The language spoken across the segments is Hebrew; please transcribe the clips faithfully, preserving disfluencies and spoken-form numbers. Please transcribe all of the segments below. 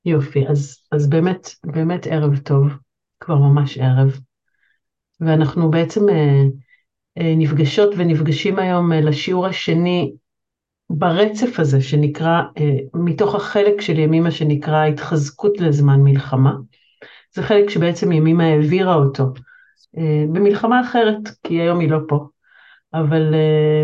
יופי, אז, אז באמת, באמת ערב טוב, כבר ממש ערב, ואנחנו בעצם אה, אה, נפגשות ונפגשים היום אה, לשיעור השני ברצף הזה, שנקרא, אה, מתוך החלק של ימימה שנקרא התחזקות לזמן מלחמה. זה חלק שבעצם ימימה העבירה אותו אה, במלחמה אחרת, כי היום היא לא פה, אבל אה,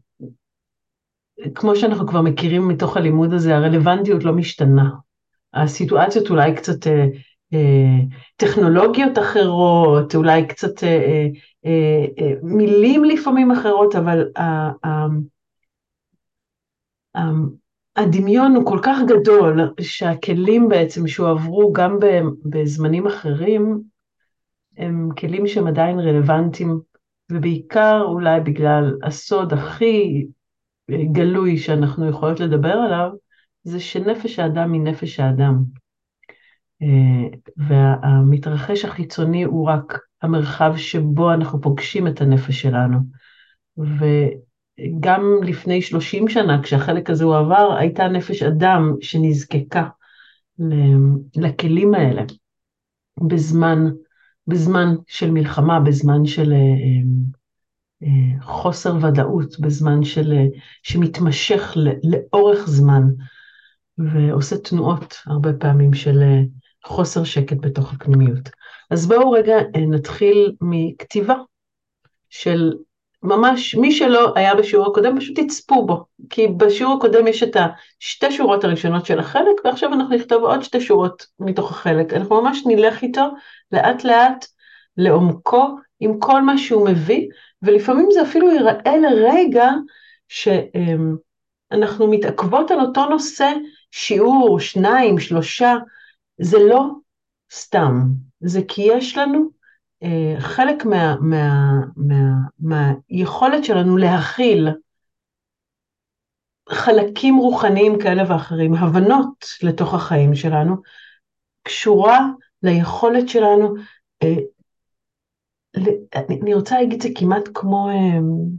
כמו שאנחנו כבר מכירים מתוך הלימוד הזה, הרלוונטיות לא משתנה. הסיטואציות אולי קצת אה, אה, טכנולוגיות אחרות, אולי קצת אה, אה, אה, אה, מילים לפעמים אחרות, אבל ה- ה- ה- הדמיון הוא כל כך גדול, שהכלים בעצם שהועברו גם ב- בזמנים אחרים, הם כלים שהם עדיין רלוונטיים, ובעיקר אולי בגלל הסוד הכי גלוי שאנחנו יכולות לדבר עליו, זה שנפש האדם היא נפש האדם. אה, והמתרחש החיצוני הוא רק המרחב שבו אנחנו פוגשים את הנפש שלנו. וגם לפני שלושים שנה, כשהחלק הזה הוא עבר, הייתה נפש אדם שנזקקה ל- לכלים האלה, בזמן, בזמן של מלחמה, בזמן של אה, אה, חוסר ודאות, בזמן של, אה, שמתמשך ל- לאורך זמן, ועושה תנועות הרבה פעמים של אה, חוסר שקט בתוך הפנימיות. אז בואו רגע אה, נתחיל מכתיבה של ממש, מי שלא היה בשיעור הקודם, פשוט תצפו בו, כי בשיעור הקודם יש את השתי שורות הראשונות של החלק, ועכשיו אנחנו נכתוב עוד שתי שורות מתוך החלק. אנחנו ממש נלך איתו לאט לאט, לעומקו, עם כל מה שהוא מביא, ולפעמים זה אפילו ייראה לרגע שאנחנו מתעכבות על אותו נושא, שיעור, שניים, שלושה, זה לא סתם, זה כי יש לנו אה, חלק מה, מה, מה, מהיכולת שלנו להכיל חלקים רוחניים כאלה ואחרים, הבנות לתוך החיים שלנו, קשורה ליכולת שלנו, אה, ל, אני, אני רוצה להגיד זה כמעט כמו אה,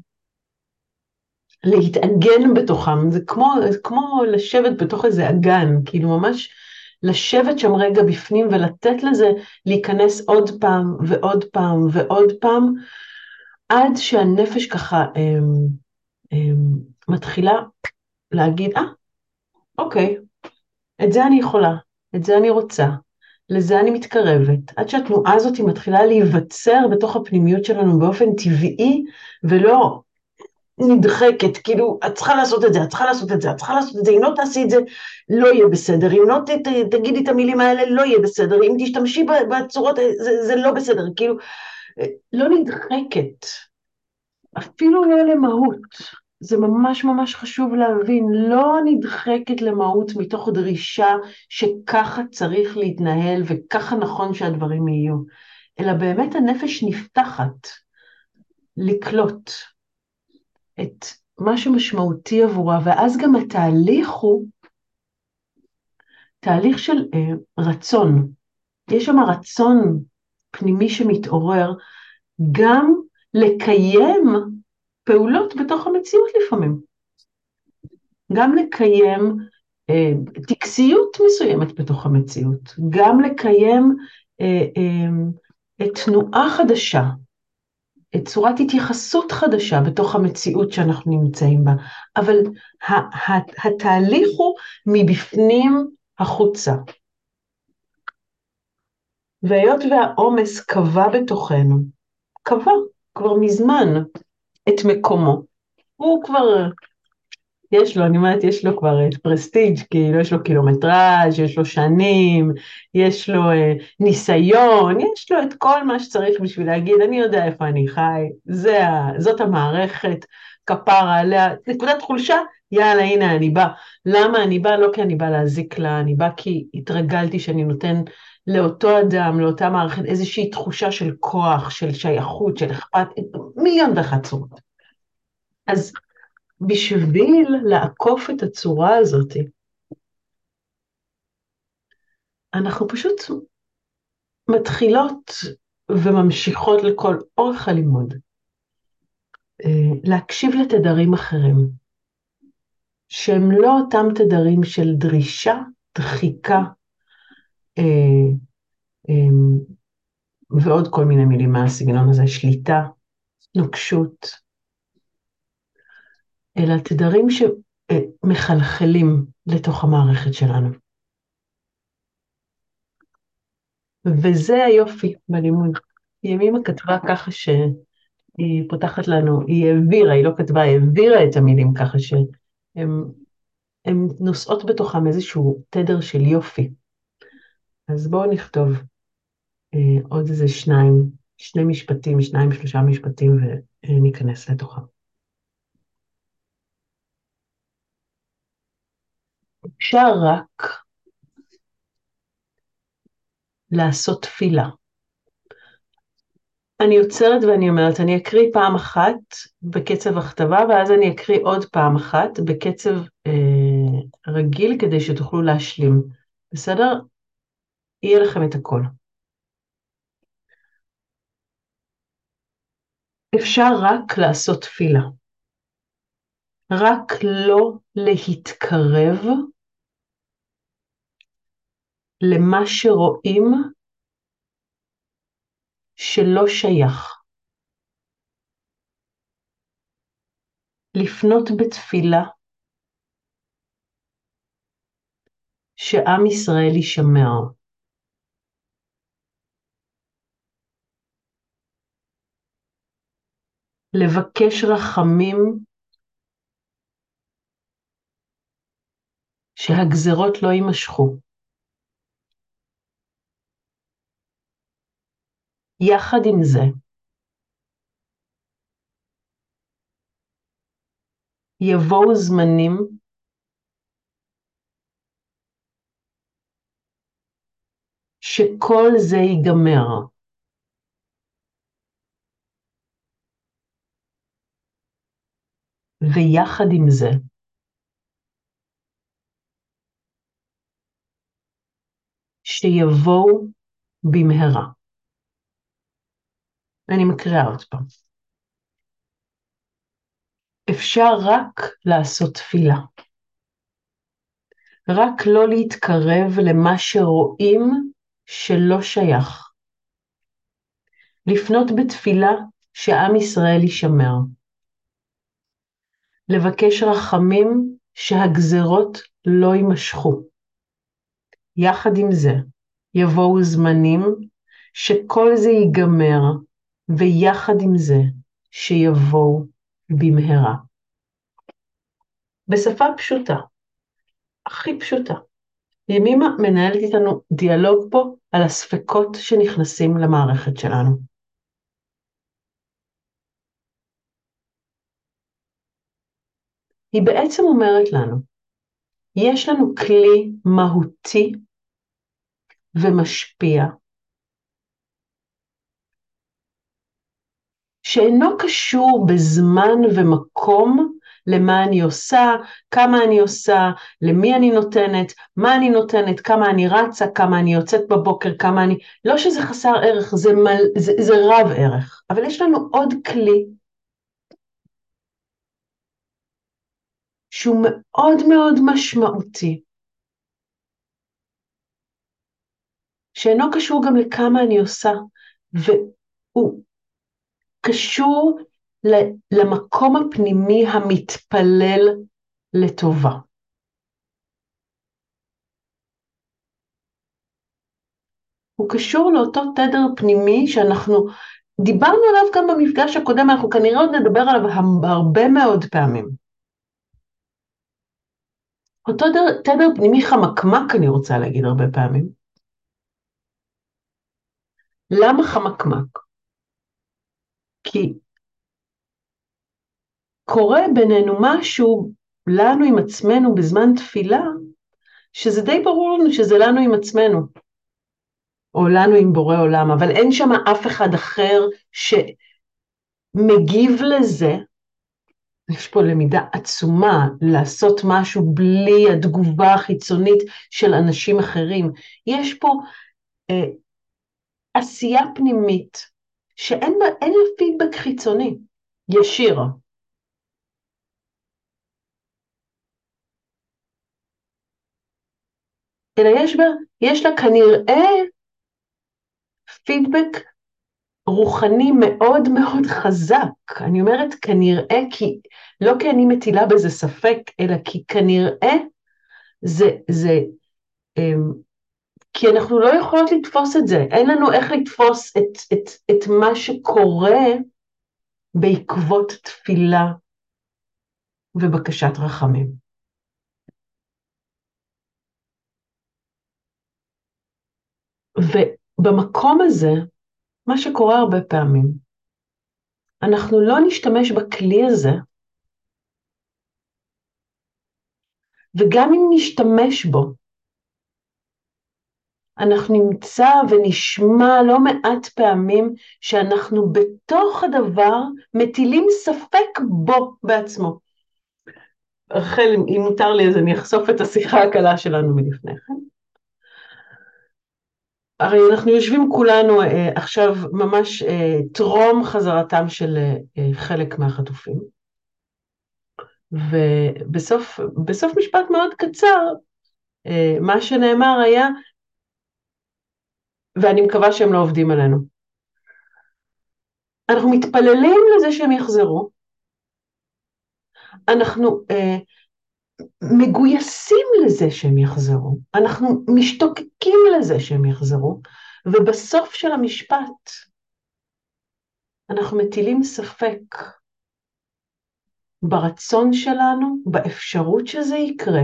להתאגן בתוכם, זה כמו, זה כמו לשבת בתוך איזה אגן, כאילו ממש לשבת שם רגע בפנים ולתת לזה להיכנס עוד פעם ועוד פעם ועוד פעם, עד שהנפש ככה אמ, אמ, מתחילה להגיד, אה, אוקיי, את זה אני יכולה, את זה אני רוצה, לזה אני מתקרבת, עד שהתנועה הזאת מתחילה להיווצר בתוך הפנימיות שלנו באופן טבעי, ולא נדחקת, כאילו, את צריכה לעשות את זה, את צריכה לעשות את זה, את צריכה לעשות את זה, אם לא תעשי את זה, לא יהיה בסדר, אם לא ת, ת, תגידי את המילים האלה, לא יהיה בסדר, אם תשתמשי בצורות, זה, זה לא בסדר, כאילו, לא נדחקת, אפילו לא למהות. זה ממש ממש חשוב להבין, לא נדחקת למהות מתוך דרישה שככה צריך להתנהל וככה נכון שהדברים יהיו, אלא באמת הנפש נפתחת לקלוט את מה שמשמעותי עבורה, ואז גם התהליך הוא תהליך של אה, רצון. יש שם רצון פנימי שמתעורר גם לקיים פעולות בתוך המציאות לפעמים. גם לקיים אה, טקסיות מסוימת בתוך המציאות, גם לקיים אה, אה, את תנועה חדשה, את צורת התייחסות חדשה בתוך המציאות שאנחנו נמצאים בה, אבל ה- ה- התהליך הוא מבפנים החוצה. והיות והעומס קבע בתוכנו, קבע כבר מזמן את מקומו, הוא כבר יש לו, אני אומרת, יש לו כבר את פרסטיג', כאילו יש לו קילומטראז', יש לו שנים, יש לו אה, ניסיון, יש לו את כל מה שצריך בשביל להגיד, אני יודע איפה אני חי, זה, ה- זאת המערכת, כפרה עליה, נקודת חולשה, יאללה, הנה אני בא. למה אני בא? לא כי אני בא להזיק לה, אני בא כי התרגלתי שאני נותן לאותו אדם, לאותה מערכת, איזושהי תחושה של כוח, של שייכות, של אכפת, מיליון ואחת צורות. אז בשביל לעקוף את הצורה הזאת, אנחנו פשוט מתחילות וממשיכות לכל אורך הלימוד, אה, להקשיב לתדרים אחרים, שהם לא אותם תדרים של דרישה, דחיקה, אה, אה, ועוד כל מיני מילים מהסגנון הזה, שליטה, נוקשות, אלא תדרים שמחלחלים לתוך המערכת שלנו. וזה היופי בלימוד. ימימה כתבה ככה שהיא פותחת לנו, היא העבירה, היא לא כתבה, היא העבירה את המילים ככה שהן הן נושאות בתוכם איזשהו תדר של יופי. אז בואו נכתוב אה, עוד איזה שניים, שני משפטים, שניים, שלושה משפטים, וניכנס לתוכם. אפשר רק לעשות תפילה. אני יוצרת ואני אומרת, אני אקריא פעם אחת בקצב הכתבה, ואז אני אקריא עוד פעם אחת בקצב אה, רגיל, כדי שתוכלו להשלים. בסדר? יהיה לכם את הכל. אפשר רק לעשות תפילה. רק לא להתקרב למה שרואים שלא שייך. לפנות בתפילה שעם ישראל יישמר. לבקש רחמים שהגזרות לא יימשכו. יחד עם זה, יבואו זמנים שכל זה ייגמר. ויחד עם זה, שיבואו במהרה. אני מקריאה עוד פעם. אפשר רק לעשות תפילה. רק לא להתקרב למה שרואים שלא שייך. לפנות בתפילה שעם ישראל יישמר. לבקש רחמים שהגזרות לא יימשכו. יחד עם זה, יבואו זמנים שכל זה ייגמר, ויחד עם זה שיבואו במהרה. בשפה פשוטה, הכי פשוטה. ימימה מנהלת איתנו דיאלוג פה על הספקות שנכנסים למערכת שלנו. היא בעצם אומרת לנו, יש לנו כלי מהותי ומשפיע, שאינו קשור בזמן ומקום למה אני עושה, כמה אני עושה, למי אני נותנת, מה אני נותנת, כמה אני רצה, כמה אני יוצאת בבוקר, כמה אני... לא שזה חסר ערך, זה, מל... זה, זה רב ערך, אבל יש לנו עוד כלי, שהוא מאוד מאוד משמעותי, שאינו קשור גם לכמה אני עושה, והוא קשור למקום הפנימי המתפלל לטובה. הוא קשור לאותו תדר פנימי שאנחנו דיברנו עליו גם במפגש הקודם, אנחנו כנראה עוד נדבר עליו הרבה מאוד פעמים. אותו תדר, תדר פנימי חמקמק, אני רוצה להגיד הרבה פעמים. למה חמקמק? כי קורה בינינו משהו, לנו עם עצמנו בזמן תפילה, שזה די ברור לנו שזה לנו עם עצמנו, או לנו עם בורא עולם, אבל אין שם אף אחד אחר שמגיב לזה. יש פה למידה עצומה, לעשות משהו בלי התגובה החיצונית של אנשים אחרים. יש פה אה, עשייה פנימית, שאין בה, אין לה פידבק חיצוני, ישיר. אלא יש בה, יש לה כנראה פידבק רוחני מאוד מאוד חזק. אני אומרת כנראה, כי לא כי אני מטילה בזה ספק, אלא כי כנראה זה, זה, כי אנחנו לא יכולות לתפוס את זה, אין לנו איך לתפוס את, את, את מה שקורה בעקבות תפילה ובקשת רחמים. ובמקום הזה, מה שקורה הרבה פעמים, אנחנו לא נשתמש בכלי הזה, וגם אם נשתמש בו, אנחנו נמצא ונשמע לא מעט פעמים שאנחנו בתוך הדבר מטילים ספק בו בעצמו. רחל, אם מותר לי, אז אני אחשוף את השיחה הקלה שלנו מלפני כן. הרי אנחנו יושבים כולנו אה, עכשיו ממש אה, טרום חזרתם של אה, חלק מהחטופים. ובסוף בסוף משפט מאוד קצר, אה, מה שנאמר היה, ואני מקווה שהם לא עובדים עלינו. אנחנו מתפללים לזה שהם יחזרו, אנחנו אה, מגויסים לזה שהם יחזרו, אנחנו משתוקקים לזה שהם יחזרו, ובסוף של המשפט אנחנו מטילים ספק ברצון שלנו, באפשרות שזה יקרה.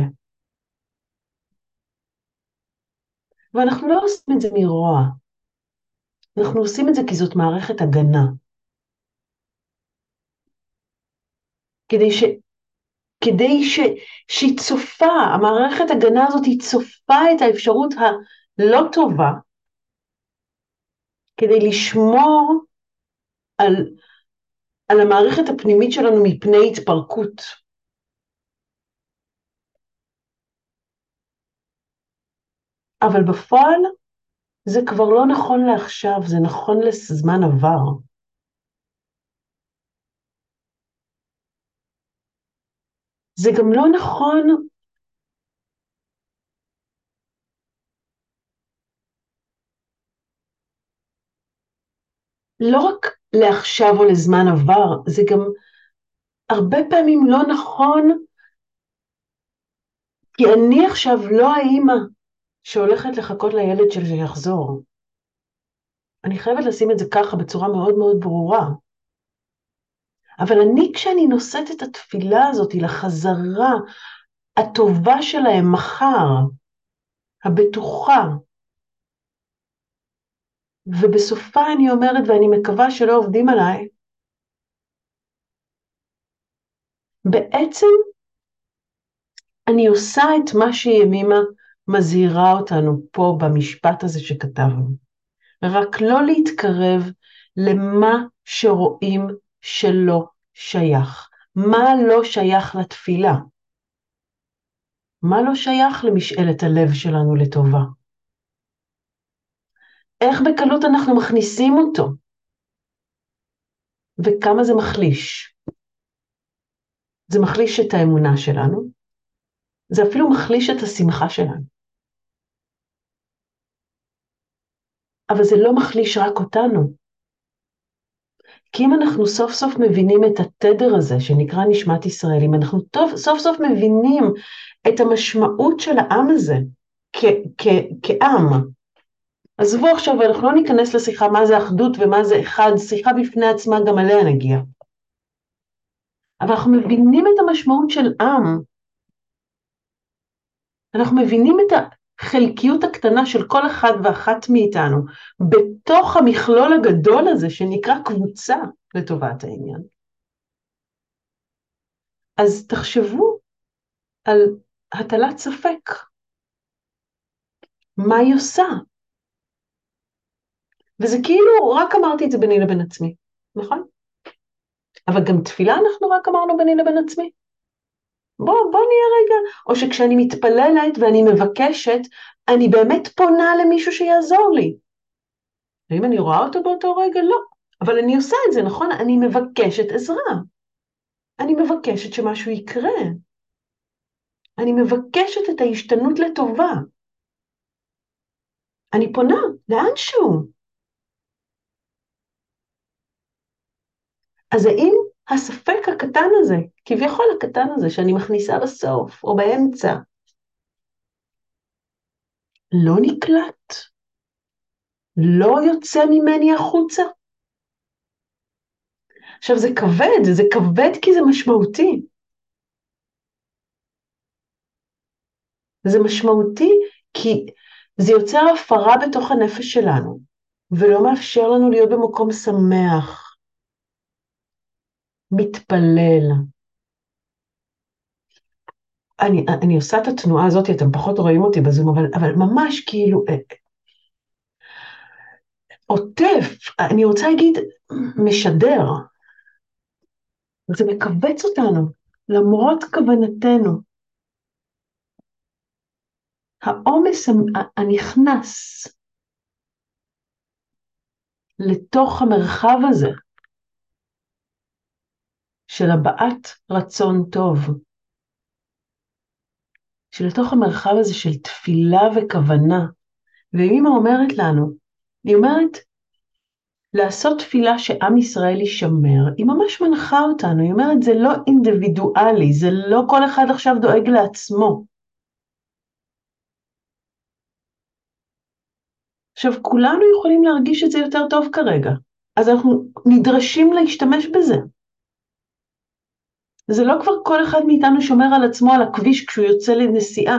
ואנחנו לא עושים את זה מרוע, אנחנו עושים את זה כי זאת מערכת הגנה. כדי ש... כדי ש... שהיא צופה, המערכת הגנה הזאת היא צופה את האפשרות הלא טובה, כדי לשמור על, על המערכת הפנימית שלנו מפני התפרקות. אבל בפועל זה כבר לא נכון לעכשיו, זה נכון לזמן עבר. זה גם לא נכון לא רק לעכשיו או לזמן עבר, זה גם הרבה פעמים לא נכון, כי אני עכשיו לא האימא שהולכת לחכות לילד שלי שיחזור. אני חייבת לשים את זה ככה בצורה מאוד מאוד ברורה. אבל אני, כשאני נושאת את התפילה הזאת לחזרה הטובה שלהם מחר, הבטוחה, ובסופה אני אומרת, ואני מקווה שלא עובדים עליי, בעצם אני עושה את מה שימימה מזהירה אותנו פה במשפט הזה שכתבנו. רק לא להתקרב למה שרואים שלא שייך. מה לא שייך לתפילה? מה לא שייך למשאלת הלב שלנו לטובה? איך בקלות אנחנו מכניסים אותו? וכמה זה מחליש? זה מחליש את האמונה שלנו, זה אפילו מחליש את השמחה שלנו. אבל זה לא מחליש רק אותנו. כי אם אנחנו סוף סוף מבינים את התדר הזה שנקרא נשמת ישראל, אם אנחנו טוב, סוף סוף מבינים את המשמעות של העם הזה כ- כ- כעם, עזבו עכשיו, אנחנו לא ניכנס לשיחה מה זה אחדות ומה זה אחד, שיחה בפני עצמה גם עליה נגיע. אבל אנחנו מבינים את המשמעות של עם, אנחנו מבינים את החלקיות הקטנה של כל אחד ואחת מאיתנו, בתוך המכלול הגדול הזה שנקרא קבוצה לטובת העניין. אז תחשבו על הטלת ספק. מה היא עושה? וזה כאילו, רק אמרתי את זה ביני לבין עצמי, נכון? אבל גם תפילה אנחנו רק אמרנו ביני לבין עצמי. בוא, בוא נהיה רגע, או שכשאני מתפללת ואני מבקשת, אני באמת פונה למישהו שיעזור לי. ואם אני רואה אותו באותו רגע, לא. אבל אני עושה את זה, נכון? אני מבקשת עזרה. אני מבקשת שמשהו יקרה. אני מבקשת את ההשתנות לטובה. אני פונה לאנשהו. אז האם הספק הקטן הזה, כביכול הקטן הזה, שאני מכניסה בסוף או באמצע, לא נקלט? לא יוצא ממני החוצה? עכשיו זה כבד, זה כבד כי זה משמעותי. זה משמעותי כי זה יוצר הפרה בתוך הנפש שלנו, ולא מאפשר לנו להיות במקום שמח, מתפלל. אני, אני עושה את התנועה הזאת, אתם פחות רואים אותי בזום, אבל, אבל ממש כאילו, אה, עוטף, אני רוצה להגיד, משדר. זה מקבץ אותנו, למרות כוונתנו. העומס הנכנס לתוך המרחב הזה, של הבעת רצון טוב, שלתוך המרחב הזה של תפילה וכוונה, ואמא אומרת לנו, היא אומרת, לעשות תפילה שעם ישראל יישמר, היא ממש מנחה אותנו, היא אומרת, זה לא אינדיבידואלי, זה לא כל אחד עכשיו דואג לעצמו. עכשיו, כולנו יכולים להרגיש את זה יותר טוב כרגע, אז אנחנו נדרשים להשתמש בזה. זה לא כבר כל אחד מאיתנו שומר על עצמו על הכביש כשהוא יוצא לנסיעה.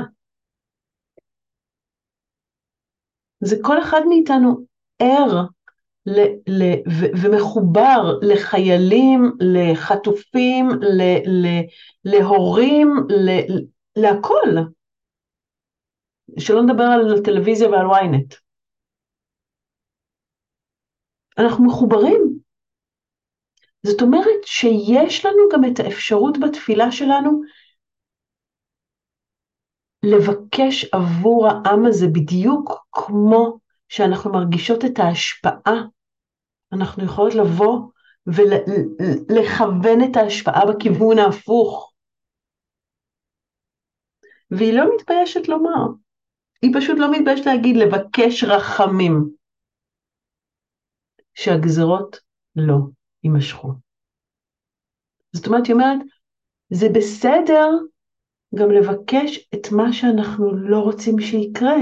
זה כל אחד מאיתנו ער ל- ל- ו- ומחובר לחיילים, לחטופים, ל- ל- להורים, ל- להכל. שלא נדבר על טלוויזיה ועל וויינט. אנחנו מחוברים. זאת אומרת שיש לנו גם את האפשרות בתפילה שלנו לבקש עבור העם הזה בדיוק כמו שאנחנו מרגישות את ההשפעה. אנחנו יכולות לבוא ולכוון את ההשפעה בכיוון ההפוך. והיא לא מתביישת לומר. היא פשוט לא מתביישת להגיד לבקש רחמים. שהגזרות לא יימשכו. זאת אומרת, היא אומרת, זה בסדר גם לבקש את מה שאנחנו לא רוצים שיקרה.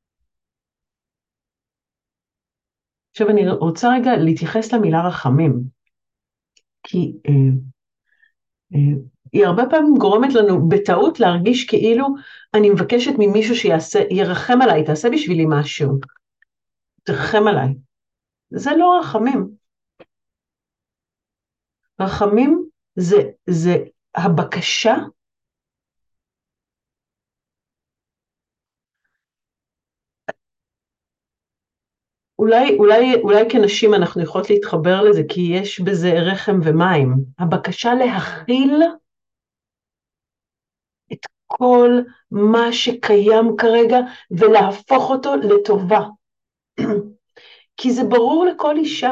עכשיו אני רוצה רגע להתייחס למילה רחמים, כי אה, אה, היא הרבה פעמים גורמת לנו בטעות להרגיש כאילו אני מבקשת ממישהו שירחם עליי, תעשה בשבילי משהו, תרחם עליי. זה לא רחמים. רחמים זה, זה הבקשה אולי, אולי, אולי כנשים אנחנו יכולות להתחבר לזה, כי יש בזה רחם ומים. הבקשה להכיל את כל מה שקיים כרגע, ולהפוך אותו לטובה. כי זה ברור לכל אישה,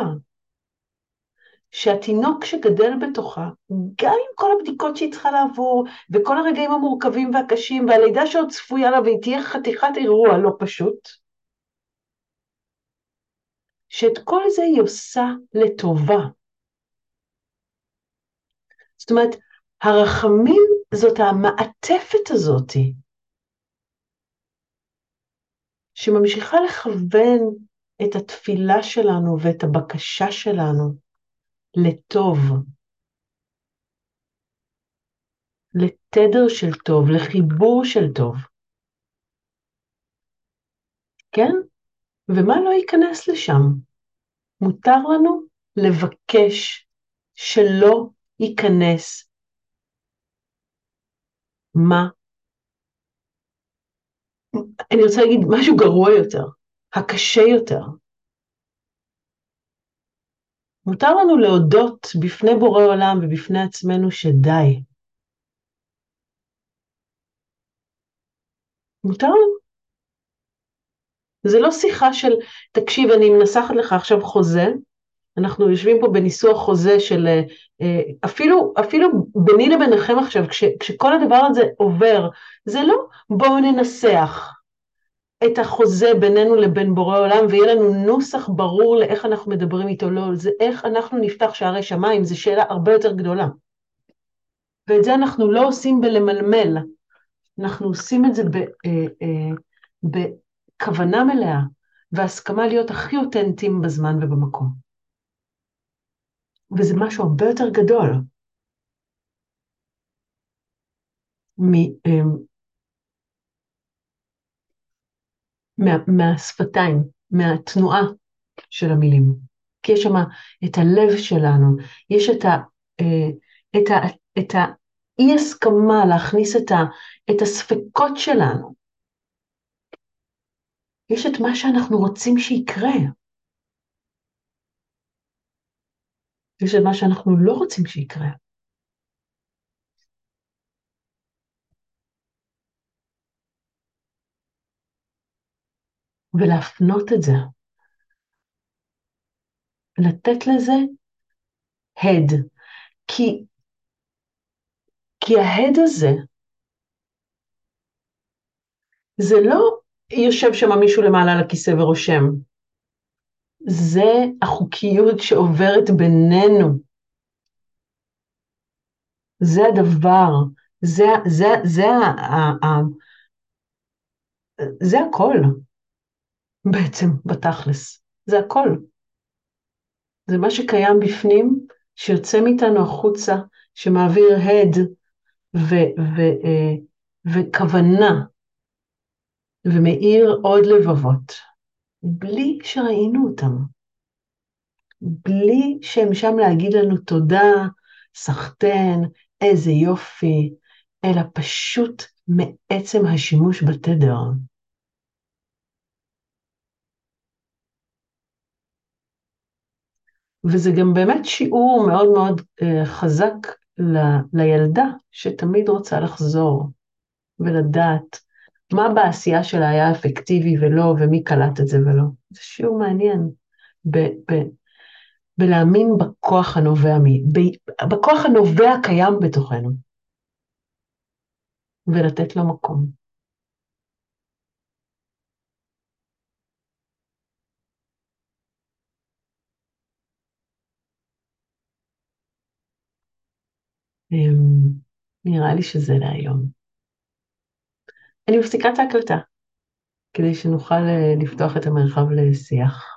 שהתינוק שגדל בתוכה, גם עם כל הבדיקות שהיא צריכה לעבור, וכל הרגעים המורכבים והקשים, והלידה שעוד צפויה לה, והיא תהיה חתיכת אירוע לא פשוט, שאת כל זה היא עושה לטובה. זאת אומרת, הרחמים זאת המעטפת הזאת, שממשיכה לכוון את התפילה שלנו ואת הבקשה שלנו לטוב, לתדר של טוב, לחיבור של טוב. כן? ומה לא ייכנס לשם? מותר לנו לבקש שלא ייכנס מה? אני רוצה להגיד משהו גרוע יותר, הקשה יותר. מותר לנו להודות בפני בורא עולם ובפני עצמנו שדי. מותר לנו. זה לא שיחה של, תקשיב, אני מנסחת לך עכשיו חוזה, אנחנו יושבים פה בניסוח חוזה של, אפילו, אפילו ביני לביניכם עכשיו, כש, כשכל הדבר הזה עובר, זה לא בואו ננסח, את החוזה בינינו לבין בורא עולם, ויהיה לנו נוסח ברור לאיך אנחנו מדברים איתו, לא, זה איך אנחנו נפתח שערי שמיים, זו שאלה הרבה יותר גדולה. ואת זה אנחנו לא עושים בלמלמל, אנחנו עושים את זה ב, אה, אה, בכוונה מלאה, והסכמה להיות הכי אותנטיים בזמן ובמקום. וזה משהו הרבה יותר גדול, מ, אה, מה, מהשפתיים, מהתנועה של המילים. כי יש שם את הלב שלנו, יש את ה... אה, את ה... את האי הסכמה להכניס את, ה, את הספקות שלנו. יש את מה שאנחנו רוצים שיקרה. יש את מה שאנחנו לא רוצים שיקרה. ולהפנות את זה. לתת לזה הד. כי, כי ההד הזה, זה לא יושב שם מישהו למעלה על הכיסא ורושם. זה החוקיות שעוברת בינינו. זה הדבר. זה, זה, זה, ה, ה, זה הכל. בעצם, בתכלס. זה הכל. זה מה שקיים בפנים, שיוצא מאיתנו החוצה, שמעביר הד ו- ו- אה, וכוונה, ומאיר עוד לבבות, בלי שראינו אותם, בלי שהם שם להגיד לנו תודה, סחטן, איזה יופי, אלא פשוט מעצם השימוש בתדר. וזה גם באמת שיעור מאוד מאוד uh, חזק ל, לילדה, שתמיד רוצה לחזור ולדעת מה בעשייה שלה היה אפקטיבי ולא, ומי קלט את זה ולא. זה שיעור מעניין, ב, ב, בלהאמין בכוח הנובע, מ, ב, בכוח הנובע קיים בתוכנו, ולתת לו מקום. Um, נראה לי שזה להיום. אני מפסיקה את ההקלטה, כדי שנוכל uh, לפתוח את המרחב לשיח.